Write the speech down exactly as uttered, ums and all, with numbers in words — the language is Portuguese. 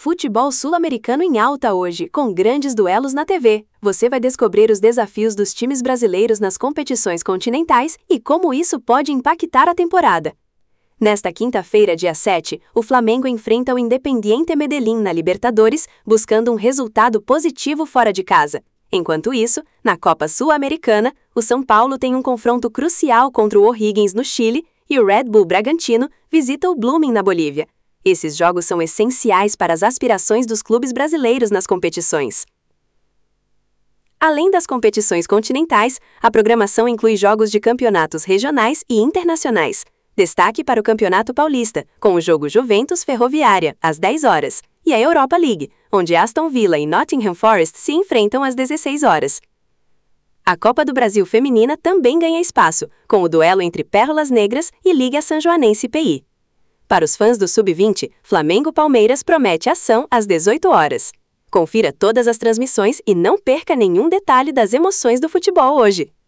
Futebol sul-americano em alta hoje, com grandes duelos na T V. Você vai descobrir os desafios dos times brasileiros nas competições continentais e como isso pode impactar a temporada. Nesta quinta-feira, dia sete, o Flamengo enfrenta o Independiente Medellín na Libertadores, buscando um resultado positivo fora de casa. Enquanto isso, na Copa Sul-Americana, o São Paulo tem um confronto crucial contra o O'Higgins no Chile e o Red Bull Bragantino visita o Blooming na Bolívia. Esses jogos são essenciais para as aspirações dos clubes brasileiros nas competições. Além das competições continentais, a programação inclui jogos de campeonatos regionais e internacionais. Destaque para o Campeonato Paulista, com o jogo Juventus Ferroviária, às dez horas, e a Europa League, onde Aston Villa e Nottingham Forest se enfrentam às dezesseis horas. A Copa do Brasil Feminina também ganha espaço, com o duelo entre Pérolas Negras e Liga Sanjoanense P I. Para os fãs do sub vinte, Flamengo-Palmeiras promete ação às dezoito horas. Confira todas as transmissões e não perca nenhum detalhe das emoções do futebol hoje.